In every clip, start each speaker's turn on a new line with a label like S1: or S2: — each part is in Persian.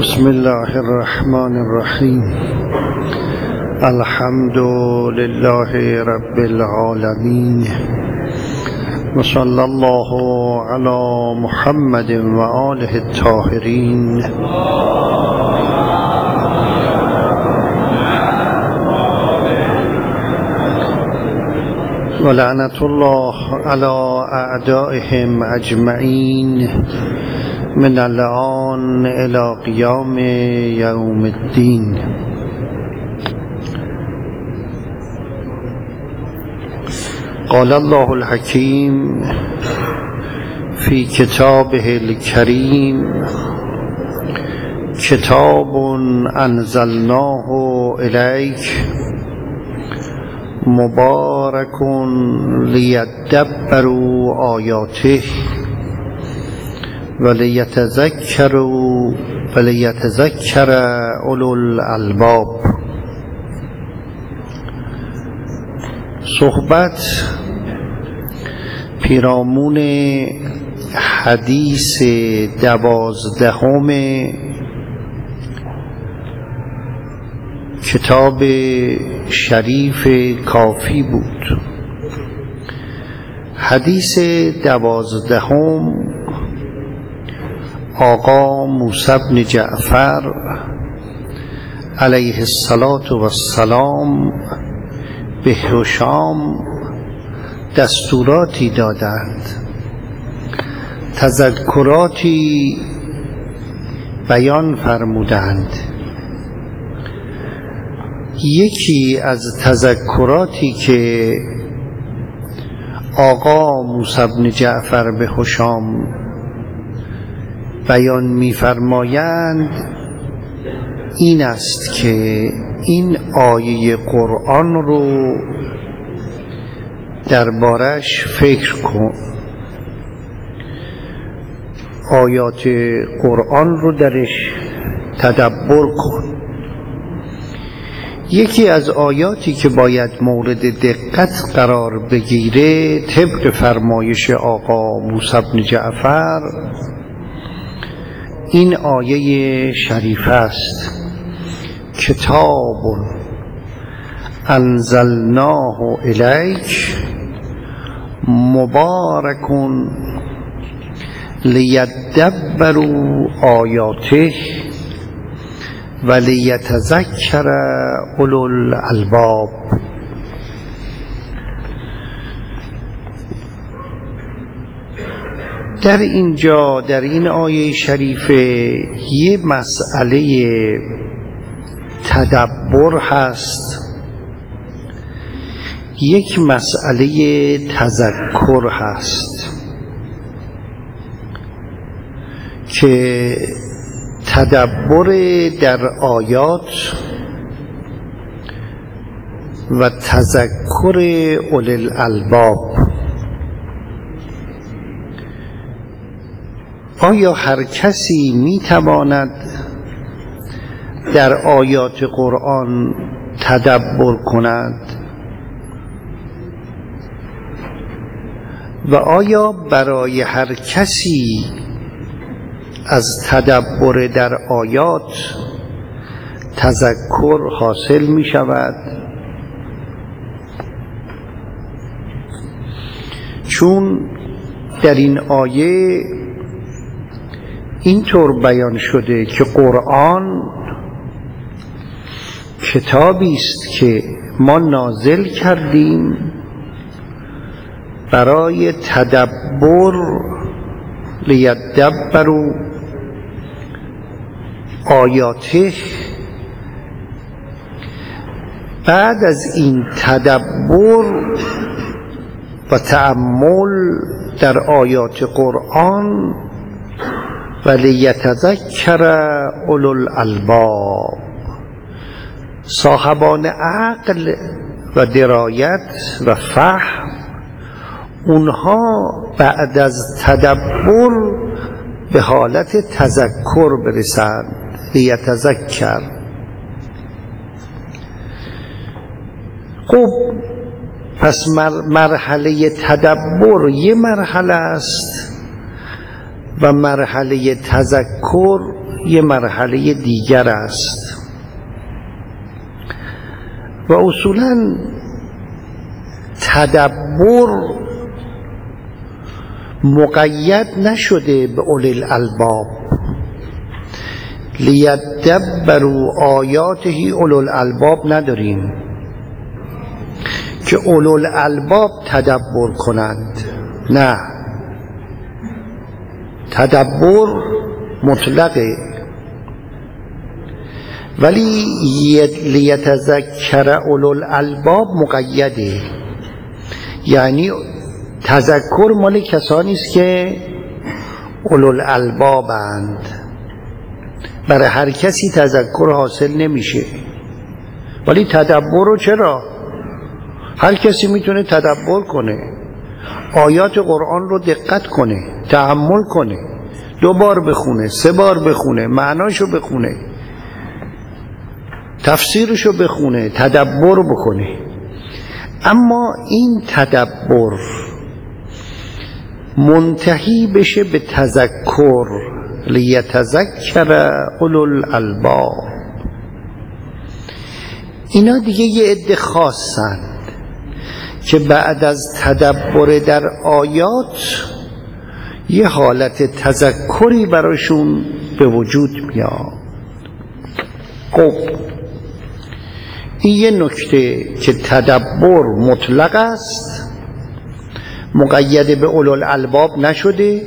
S1: بسم الله الرحمن الرحیم. الحمد لله رب العالمین و صلی الله علی محمد و آله الطاهرین. و لعنت الله علی اعدائهم اجمعین من الآن الى قیام یوم الدین. قال الله الحکیم فی کتابه الکریم کتاب انزلناه الیک مبارک لیدبروا آیاته ولیتذکر اولو الالباب. صحبت پیرامون حدیث 12 کتاب شریف کافی بود. حدیث 12 آقا موسی بن جعفر علیه السلام به هشام دستوراتی دادند، تذکراتی بیان فرمودند. یکی از تذکراتی که آقا موسی بن جعفر به هشام بیان می‌فرمایند این است که این آیه قرآن رو دربارش فکر کن، آیات قرآن رو درش تدبر کن. یکی از آیاتی که باید مورد دقت قرار بگیره طبق فرمایش آقا موسی بن جعفر این آیه شریف است: کتاب انزلناه الیک مبارک لیدبروا آیاته ولیتذکر اولو الالباب. در اینجا در این آیه شریفه یه مسئله تدبر هست، یک مسئله تذکر هست که تدبر در آیات و تذکر اولی الالباب. آیا هر کسی میتواند در آیات قرآن تدبر کند؟ و آیا برای هر کسی از تدبر در آیات تذکر حاصل می شود؟ چون در این آیه اینطور بیان شده که قرآن کتابی است که ما نازل کردیم برای تدبر، لیدبروا آیاته. بعد از این تدبر و تأمل در آیات قرآن ولیتذکر اولو الالباب، صاحبان عقل و درایت و فهم، اونها بعد از تدبر به حالت تذکر برسند. لیتذکر. خب پس مرحله تدبر یه مرحله است و مرحله تذکر یه مرحله دیگر است و اصولاً تدبر مقید نشده به اولی الالباب. لیدبروا آیاته اولی الالباب نداریم که اولی الالباب تدبر کنند، نه، تدبر مطلقه، ولی لیتذکر اولی الالباب مقیده، یعنی تذکر مال کسانی است که اولی الالبابند. برای هر کسی تذکر حاصل نمیشه، ولی تدبر رو چرا؟ هر کسی میتونه تدبر کنه، آیات قرآن رو دقت کنه، تأمل کنه، 2 بار بخونه، 3 بار بخونه، معناشو بخونه، تفسیرشو بخونه، تدبر بکنه. اما این تدبر منتهی بشه به تذکر، لیتذکر اولو الالباب. اینا دیگه یه عده خاصند که بعد از تدبر در آیات یه حالت تذکری براشون به وجود میاد. خب این یه نکته که تدبر مطلق است، مقید به اولو الالباب نشده،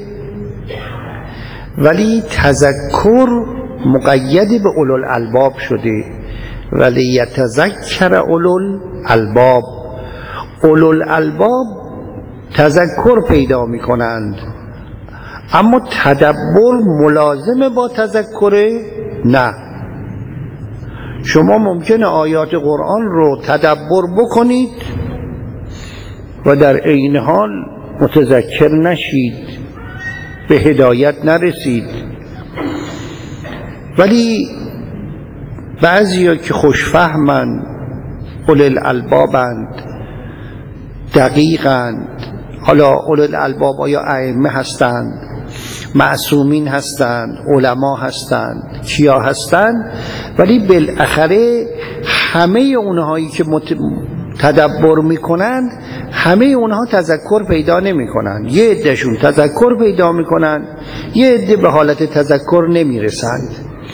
S1: ولی تذکر مقید به اولو الالباب شده. ولی یتذکر اولو الالباب، اولو الالباب تذکر پیدا می کنند، اما تدبر ملازم با تذکره نه. شما ممکنه آیات قرآن رو تدبر بکنید و در عین حال متذکر نشید، به هدایت نرسید. ولی بعضیا که خوشفهمند، اولی الالبابند، دقیقند. حالا اولی الالباب آیا ائمه هستند، معصومین هستند، علما هستند، کیا هستند؟ ولی بالاخره همه اونهایی که تدبر میکنند، همه اونها تذکر پیدا نمیکنند. یه عدهشون تذکر پیدا میکنند، یه عده به حالت تذکر نمیرسند.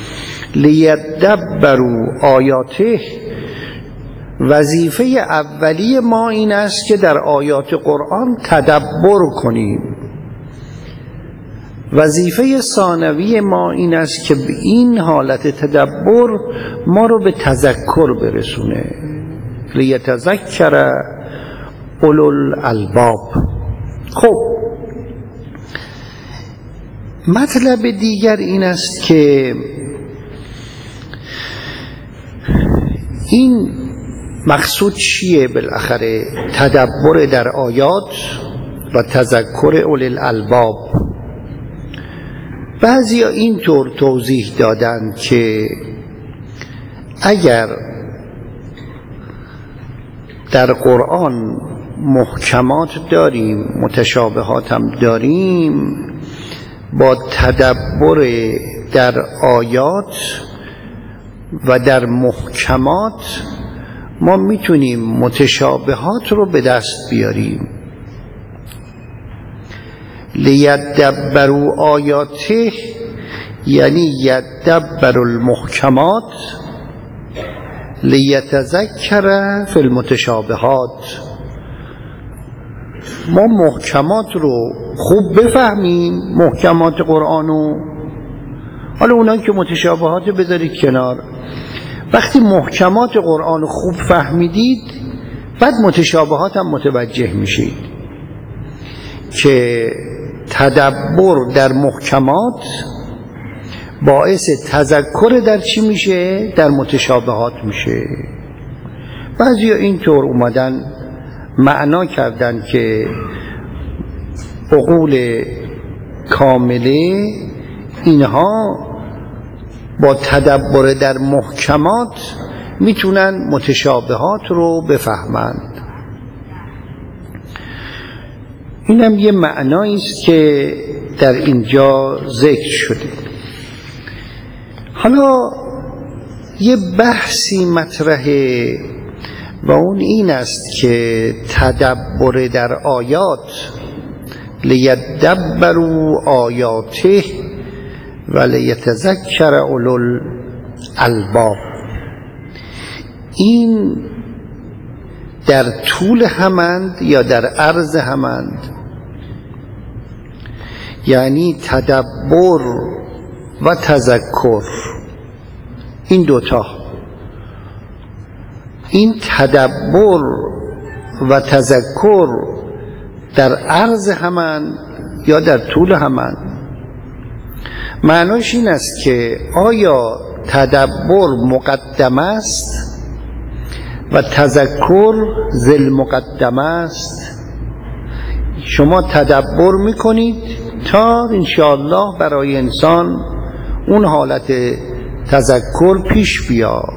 S1: لیدبروا آیاته، وظیفه اولی ما این است که در آیات قرآن تدبر کنیم. وظیفه ثانوی ما این است که به این حالت تدبر ما رو به تذکر برسونه. لیتذکر اولو الالباب. خب مطلب دیگر این است که این مقصود چیه بالاخره؟ تدبر در آیات و تذکر اولی الالباب. بعضیا اینطور توضیح دادند که اگر در قرآن محکمات داریم، متشابهات هم داریم، با تدبر در آیات و در محکمات ما میتونیم متشابهات رو به دست بیاریم. لیدبروا آیاته یعنی یدبروا المحکمات لیتذکر فی المتشابهات. ما محکمات رو خوب بفهمیم، محکمات قرآنو. حالا اونایی که متشابهات بذارید کنار. وقتی محکمات قرآن خوب فهمیدید، بعد متشابهات هم متوجه میشید که تدبر در محکمات باعث تذکر در چی میشه؟ در متشابهات میشه. بعضی اینطور اومدن معنا کردن که عقول کامله اینها با تدبر در محکمات میتونن متشابهات رو بفهمند. اینم یه معنایی است که در اینجا ذکر شده. حالا یه بحثی مطرحه و اون این است که تدبر در آیات لیدبروا آیاته و لیتذکر اولو الالباب، این در طول همند یا در عرض همند؟ یعنی تدبر و تذکر، این دوتا، این تدبر و تذکر در عرض همند یا در طول همند؟ معناش این است که آیا تدبر مقدم است و تذکر ذل مقدم است؟ شما تدبر میکنید تا انشاءالله برای انسان اون حالت تذکر پیش بیاد.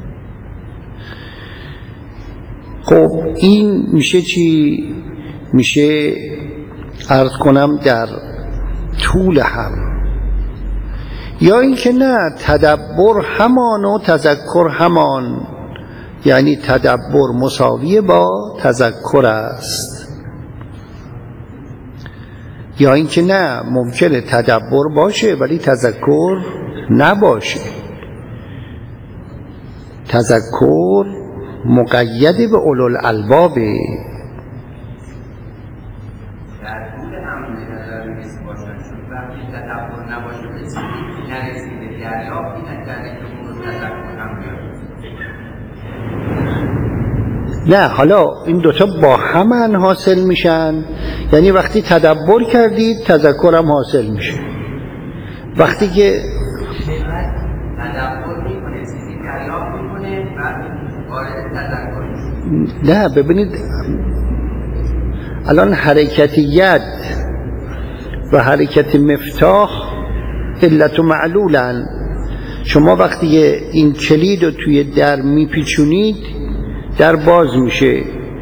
S1: خب این میشه چی؟ میشه عرض کنم در طول هم، یا اینکه نه، تدبر همان و تذکر همان، یعنی تدبر مساوی با تذکر است. یا اینکه نه، ممکنه تدبر باشه ولی تذکر نباشه. تذکر مقید به اولو الالبابه. نه، حالا این دوتا با هم حاصل میشن، یعنی وقتی تدبر کردید تذکر هم حاصل میشه. وقتی که تدبر میکنه چیزی دریافت میکنه و وارد تذکر میشه. نه ببینید، الان حرکت ید و حرکت مفتاح علت و معلولن. شما وقتی این کلید رو توی در میپیچونید در باز میشه.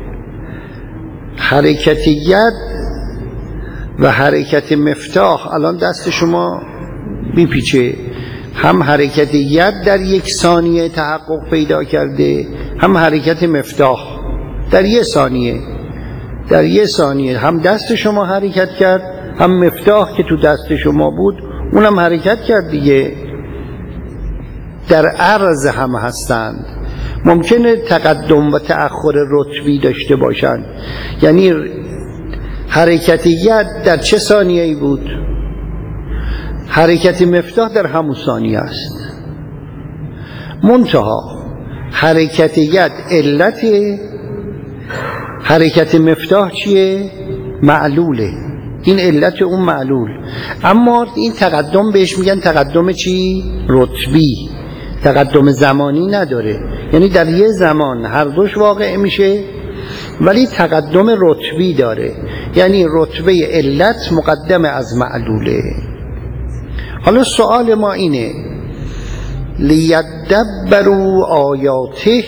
S1: حرکت ید و حرکت مفتاح الان دست شما میپیچه، هم حرکت ید در یک ثانیه تحقق پیدا کرده، هم حرکت مفتاح در یه ثانیه هم دست شما حرکت کرد، هم مفتاح که تو دست شما بود اونم حرکت کرد دیگه. در عرض هم هستند. ممکنه تقدم و تأخر رتبی داشته باشند، یعنی حرکت ید در چه ثانیه‌ای بود؟ حرکت مفتاح در همون ثانیه است. منتها حرکت ید علت، حرکت مفتاح چیه؟ معلوله. این علت اون معلول. اما این تقدم بهش میگن تقدم چی؟ رتبی. تقدم زمانی نداره، یعنی در یه زمان هر دوش واقع میشه ولی تقدم رتبی داره، یعنی رتبه علت مقدم از معلوله. حالا سوال ما اینه، لیدبروا آیاته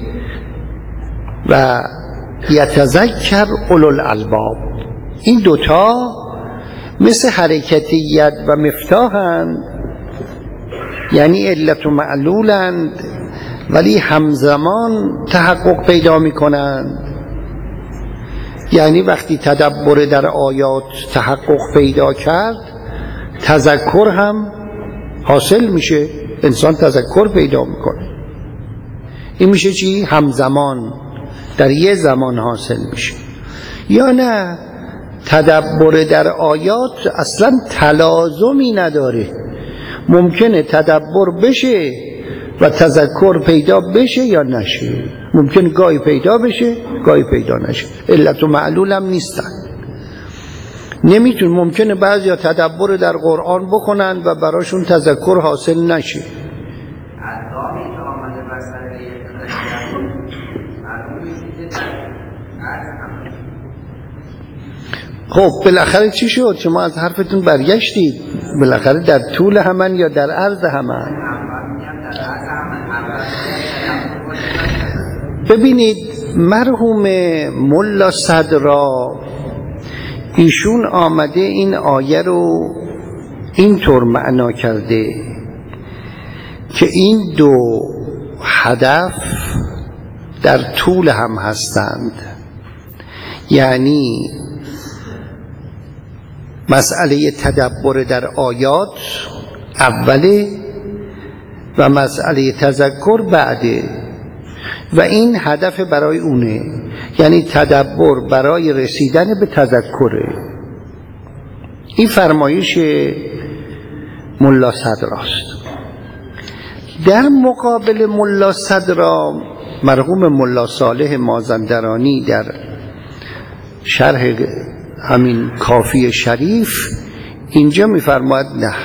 S1: و یتذکر اولو الالباب، این دوتا مثل حرکت ید و مفتاحند، یعنی علت و معلولند ولی همزمان تحقق پیدا میکنند. یعنی وقتی تدبر در آیات تحقق پیدا کرد تذکر هم حاصل میشه، انسان تذکر پیدا میکنه. این میشه چی؟ همزمان، در یه زمان حاصل میشه. یا نه، تدبر در آیات اصلا تلازمی نداره، ممکنه تدبر بشه و تذکر پیدا بشه یا نشه، ممکنه گاهی پیدا بشه گاهی پیدا نشه، علت و معلول هم نیستن. ممکنه بعضیا تدبر در قرآن بکنن و براشون تذکر حاصل نشه. خب بالاخره چی شد؟ شما از حرفتون برگشتید. بالاخره در طول همن یا در عرض همن؟ ببینید مرحوم ملا صدرا ایشون آمده این آیه رو اینطور معنا کرده که این دو هدف در طول هم هستند. یعنی مسئله تدبر در آیات اوله و مسئله تذکر بعده و این هدف برای اونه، یعنی تدبر برای رسیدن به تذکره. این فرمایش ملا صدراست. در مقابل ملا صدرا مرحوم ملا صالح مازندرانی در شرح همین کافی شریف اینجا میفرماید نه،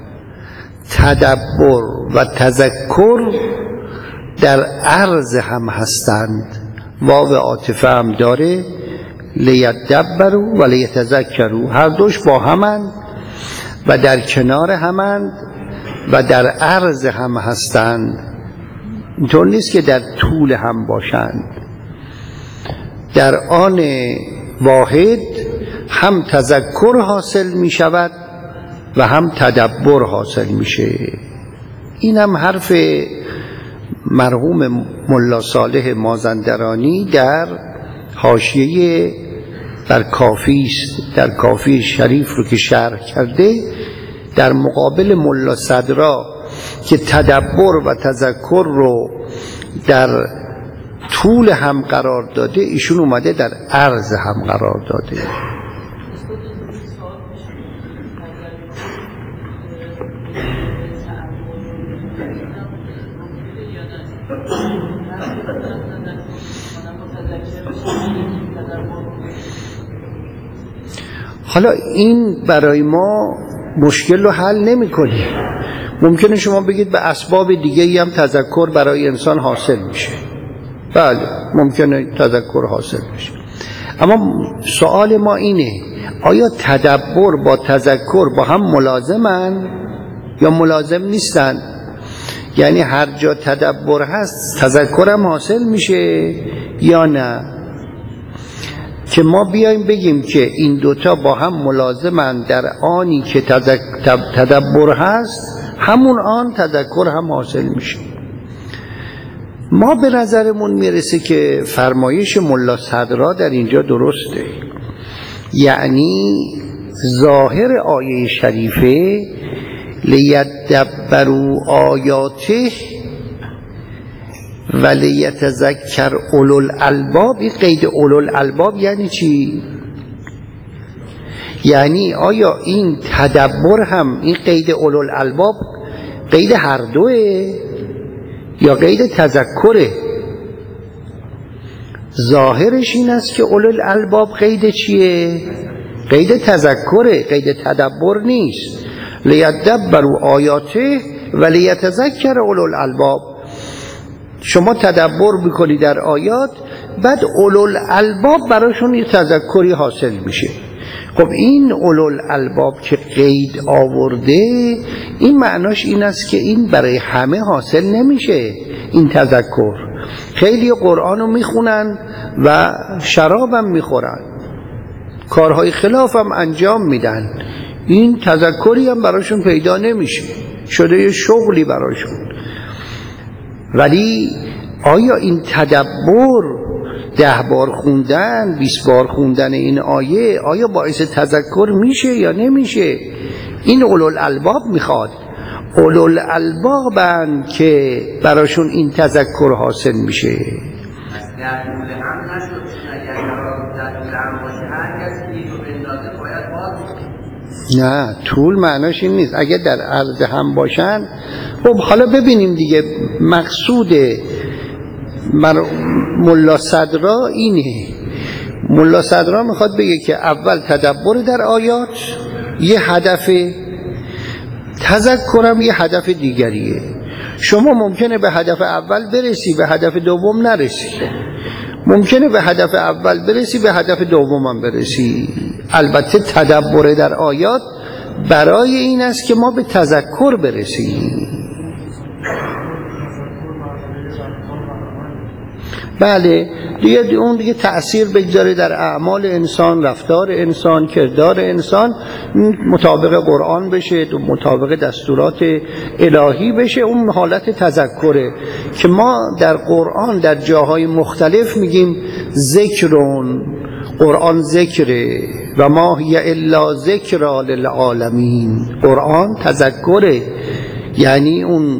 S1: تدبر و تذکر در عرض هم هستند، واو عاطفه هم داره، لیدبروا و لیتذکروا، هر دوش با همند و در کنار همند و در عرض هم هستند. اینطور نیست که در طول هم باشند. در آن واحد هم تذکر حاصل می شود و هم تدبر حاصل میشه. این هم حرف مرحوم ملا صالح مازندرانی در حاشیه در کافی است، در کافی شریف رو که شرح کرده، در مقابل ملا صدرا که تدبر و تذکر رو در طول هم قرار داده، ایشون اومده در عرض هم قرار داده. حالا این برای ما مشکل رو حل نمی کنه. ممکنه شما بگید به اسباب دیگه هم تذکر برای انسان حاصل میشه. بله ممکنه تذکر حاصل میشه، اما سوال ما اینه آیا تدبر با تذکر با هم ملازمن یا ملازم نیستن؟ یعنی هر جا تدبر هست تذکر هم حاصل میشه یا نه؟ که ما بیایم بگیم که این دوتا با هم ملازمن، در آنی که تدبر هست همون آن تذکر هم حاصل میشه. ما به نظرمون میرسه که فرمایش ملا صدرا در اینجا درسته، یعنی ظاهر آیه شریفه لیدبروا آیاته و لیتذکر اولو الالباب. این قید اولو الالباب یعنی چی؟ یعنی آیا این تدبر هم این قید اولو الالباب قید هر دوه یا قید تذکره؟ ظاهرش این است که اولو الالباب قید چیه؟ قید تذکره، قید تدبر نیست. لیدبروا آیاته و لیتذکر اولو الالباب. شما تدبر میکنی در آیات، بعد اولو الالباب براشون یه تذکری حاصل میشه. خب این اولو الالباب که قید آورده، این معناش این است که این برای همه حاصل نمیشه. این تذکر خیلی قرآن رو میخونن و شرابم میخورن، کارهای خلاف هم انجام میدن، این تذکری هم براشون پیدا نمیشه، شده یه شغلی براشون. ولی آیا این تدبر 10 بار خوندن 20 بار خوندن این آیه آیا باعث تذکر میشه یا نمیشه؟ این اولو الالباب میخواد. اولو الالبابن که براشون این تذکر حاصل میشه.
S2: در طول هم نشد، اگر در طول هم باشه هر کسی اینو بندازه باید باز.
S1: نه، طول معناش این نیست. اگر در عرض هم باشن، خب حالا ببینیم دیگه مقصود ملا صدرا اینه. ملا صدرا میخواد بگه که اول تدبر در آیات یه هدفه، تذکرم یه هدف دیگریه. شما ممکنه به هدف اول برسی به هدف دوم نرسی، ممکنه به هدف اول برسی به هدف دومم برسی. البته تدبر در آیات برای این است که ما به تذکر برسیم. بله دیگه اون دیگه تأثیر بگذاره در اعمال انسان، رفتار انسان، کردار انسان، مطابق قرآن بشه، مطابق دستورات الهی بشه. اون حالت تذکره که ما در قرآن در جاهای مختلف میگیم ذکرون، قرآن ذکره و ما هی الا ذکر للعالمین. قرآن تذکره، یعنی اون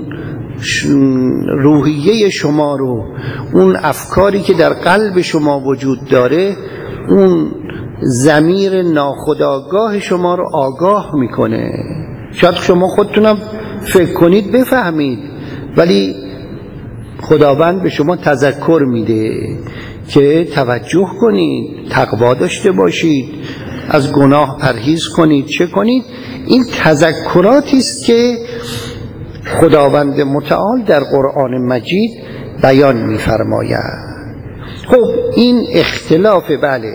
S1: روحیه شما رو، اون افکاری که در قلب شما وجود داره، اون ضمیر ناخودآگاه شما رو آگاه میکنه. شاید شما خودتونم فکر کنید بفهمید، ولی خداوند به شما تذکر میده که توجه کنید، تقوا داشته باشید، از گناه پرهیز کنید، چه کنید. این تذکراتی است که خداوند متعال در قرآن مجید بیان می‌فرماید. خب این اختلاف بله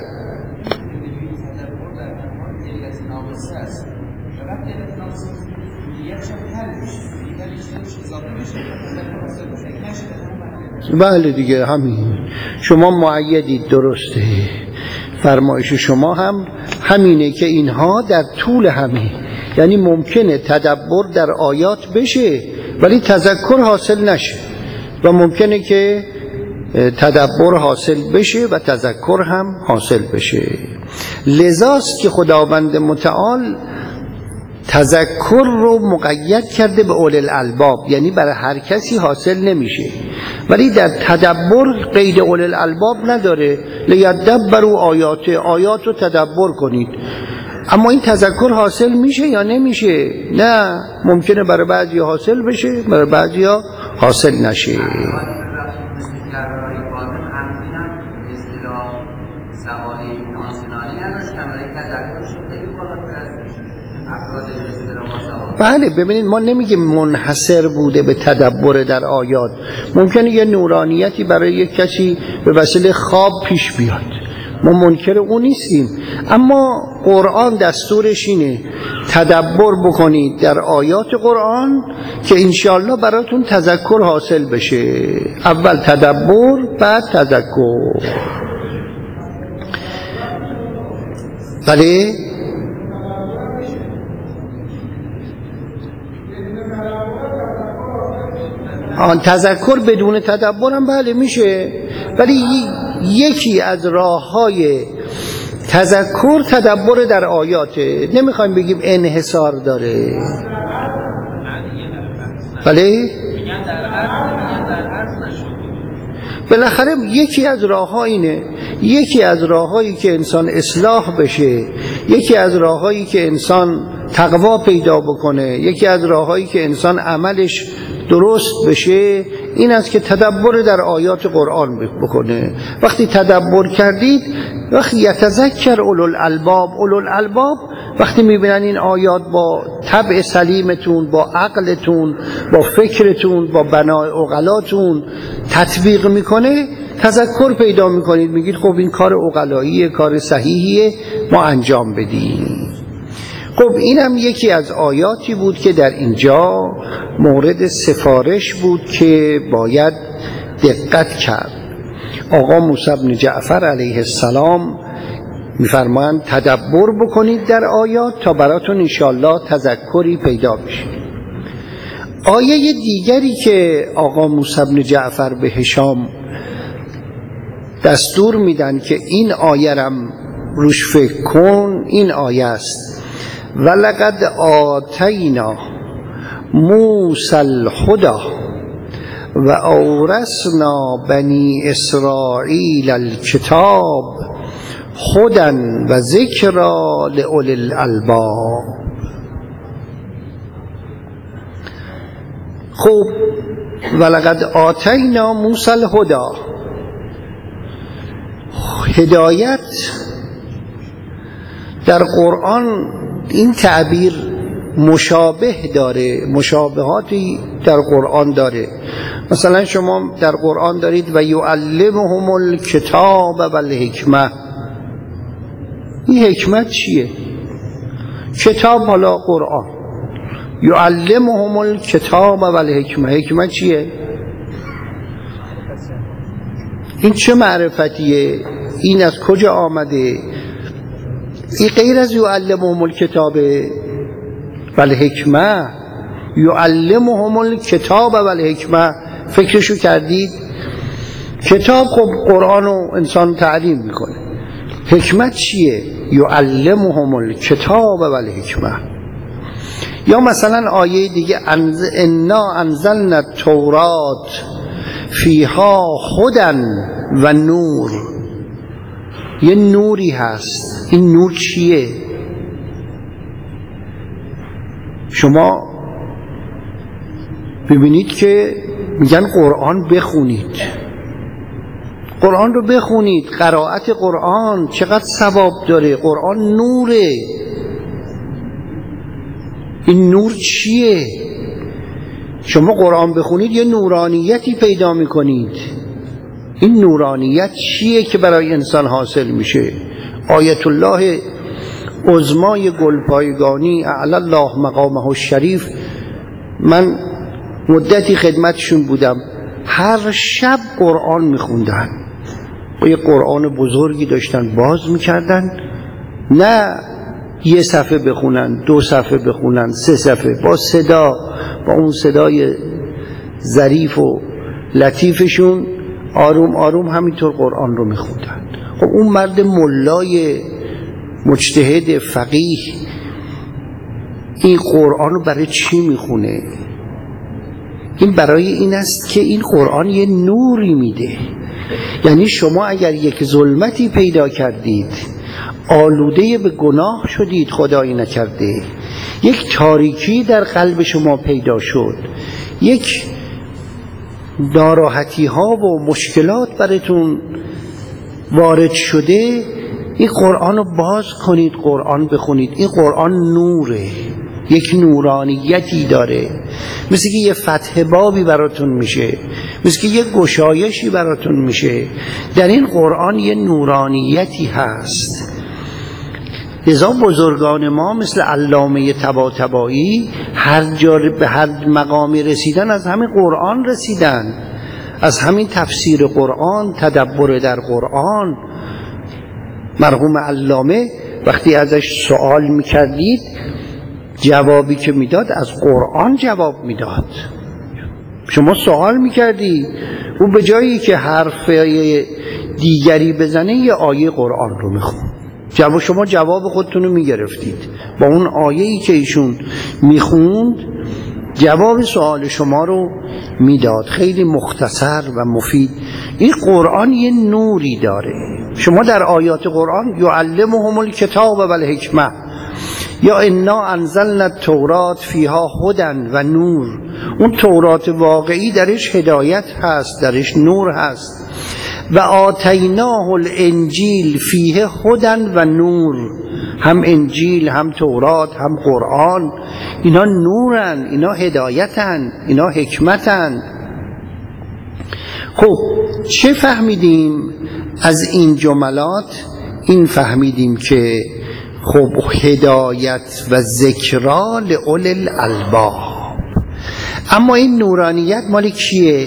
S1: بله دیگه همین، شما مؤیدید، درسته، فرمایش شما هم همینه که اینها در طول همین، یعنی ممکنه تدبر در آیات بشه ولی تذکر حاصل نشه، و ممکنه که تدبر حاصل بشه و تذکر هم حاصل بشه. لذاست که خداوند متعال تذکر رو مقید کرده به اولي الالباب، یعنی برای هر کسی حاصل نمیشه، ولی در تدبر قید اولي الالباب نداره. لیدبروا آیات رو تدبر کنید. اما این تذکر حاصل میشه یا نمیشه؟ نه، ممکنه برای بعضی حاصل بشه، برای بعضی حاصل نشه. بله ببینید، ما نمیگیم منحصر بوده به تدبر در آیات، ممکنه یه نورانیتی برای یک کسی به وسیله خواب پیش بیاد، ما منکر اون نیستیم، اما قرآن دستورش اینه تدبر بکنید در آیات قرآن که انشاءالله براتون تذکر حاصل بشه. اول تدبر بعد تذکر. بله تذکر بدون تدبر هم بله میشه، ولی یکی از راه‌های تذکر تدبر در آیاته. نمیخوایم بگیم انحصار داره. بله بالاخره یکی از راه‌ها اینه، یکی از راه‌هایی که انسان اصلاح بشه، یکی از راه‌هایی که انسان تقوا پیدا بکنه، یکی از راه‌هایی که انسان عملش درست بشه، این است که تدبر در آیات قرآن بکنه. وقتی تدبر کردید، وقتی یتذکر اولو الالباب وقتی میبینن این آیات با طبع سلیمتون، با عقلتون، با فکرتون، با بنای عقلاتون تطبیق میکنه، تذکر پیدا میکنید، میگید خب این کار عقلاییه، کار صحیحیه، ما انجام بدیم. خب اینم یکی از آیاتی بود که در اینجا مورد سفارش بود که باید دقت کرد. آقا موسی بن جعفر علیه السلام میفرمایند تدبر بکنید در آیات تا براتون انشاءالله تذکری پیدا بشه. آیه دیگری که آقا موسی بن جعفر به هشام دستور میدن که این آیه رم روش فکر کن، این آیه است: ولقد آتینا موسی الهدی و اورثنا بنی اسرائیل الکتاب هدی و ذکری لاولی الالباب. خب ولقد آتینا موسی الهدی، هدایت در قرآن این تعبیر مشابه داره، مشابهاتی در قرآن داره. مثلا شما در قرآن دارید و یعلمهم الکتاب و الحکمه. این حکمت چیه؟ کتاب، حالا قرآن. یعلمهم الکتاب و الحکمه، حکمت چیه؟ این چه معرفتیه؟ این از کجا آمده؟ این غیر از یعلمهم الکتاب والحکمه. یعلمهم الکتاب والحکمه، فکرشو کردید؟ کتاب خب قرآن و انسان تعلیم میکنه. حکمت چیه؟ یعلمهم الکتاب والحکمه. یا مثلا آیه دیگه انا انزلنا التورات فیها هدی و نور. یه نوری هست. این نور چیه؟ شما ببینید که میگن قرآن بخونید. قرآن رو بخونید. قرائت قرآن چقدر ثواب داره. قرآن نوره. این نور چیه؟ شما قرآن بخونید یه نورانیتی پیدا میکنید. این نورانیت چیه که برای انسان حاصل میشه؟ آیت الله عظمای گلپایگانی اعلی الله مقامه الشریف، من مدتی خدمتشون بودم، هر شب قرآن میخوندن و یه قرآن بزرگی داشتن باز میکردن، نه یه صفحه بخونن، 2 صفحه بخونن، 3 صفحه، با صدا، با اون صدای ظریف و لطیفشون آروم آروم همینطور قرآن رو میخوندن. خب اون مرد ملای مجتهد فقیه این قرآن رو برای چی میخونه؟ این برای این است که این قرآن یه نوری میده. یعنی شما اگر یک ظلمتی پیدا کردید، آلوده به گناه شدید، خدایی نکرده، یک تاریکی در قلب شما پیدا شد، یک ناراحتی ها و مشکلات براتون وارد شده، این قرآن رو باز کنید، قرآن بخونید. این قرآن نوره، یک نورانیتی داره، مثل که یه فتح بابی براتون میشه، مثل که یه گشایشی براتون میشه. در این قرآن یه نورانیتی هست. لذا بزرگان ما مثل علامه طباطبایی هر جا به هر مقامی رسیدن از همین قرآن رسیدن، از همین تفسیر قرآن، تدبر در قرآن. مرحوم علامه وقتی ازش سوال میکردید، جوابی که میداد از قرآن جواب میداد. شما سوال میکردی، او به جایی که حرف دیگری بزنه یه آیه قرآن رو میخون. شما جواب خودتون رو میگرفتید با اون آیه‌ای که ایشون میخوند، جواب سوال شما رو میداد، خیلی مختصر و مفید. این قرآن یه نوری داره. شما در آیات قرآن یعلمهم الکتاب والحکمه، یا انا انزلنا التورات فیها هدی و نور. اون تورات واقعی درش هدایت هست، درش نور هست. و آتیناه الانجیل فیه هدی و نور. هم انجیل، هم تورات، هم قرآن، اینا نورن، اینا هدایتن، اینا حکمتن. خب چه فهمیدیم از این جملات؟ این فهمیدیم که خب هدایت و ذکرا لأولی الالباب. اما این نورانیت مال کیه؟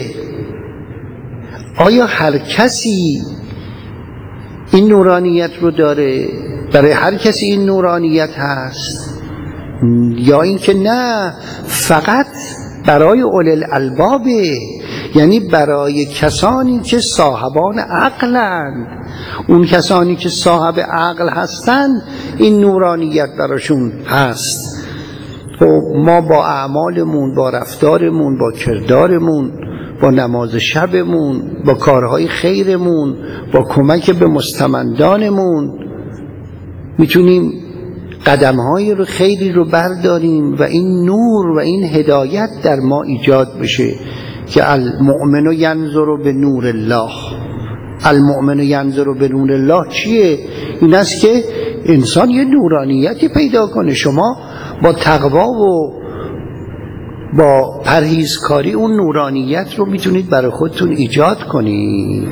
S1: آیا هر کسی این نورانیت رو داره؟ برای هر کسی این نورانیت هست؟ یا اینکه نه، فقط برای اولی الالبابه، یعنی برای کسانی که صاحبان عقلند. اون کسانی که صاحب عقل هستن این نورانیت براشون هست. خب ما با اعمالمون، با رفتارمون، با کردارمون، با نماز شبمون، با کارهای خیرمون، با کمک به مستمندانمون میتونیم قدمهای رو خیری رو برداریم و این نور و این هدایت در ما ایجاد بشه که المؤمن ینظر به نور الله. المؤمن ینظر به نور الله چیه؟ این است که انسان یه نورانیتی پیدا کنه. شما با تقوا و با پرهیزکاری اون نورانیت رو میتونید برای خودتون ایجاد کنید.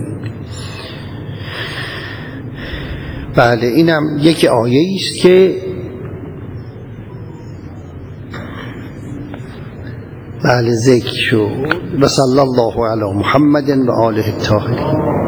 S1: بله، اینم یک آیه است که بله ذکر شد. و صلی الله علی محمد و آله الطاهرین.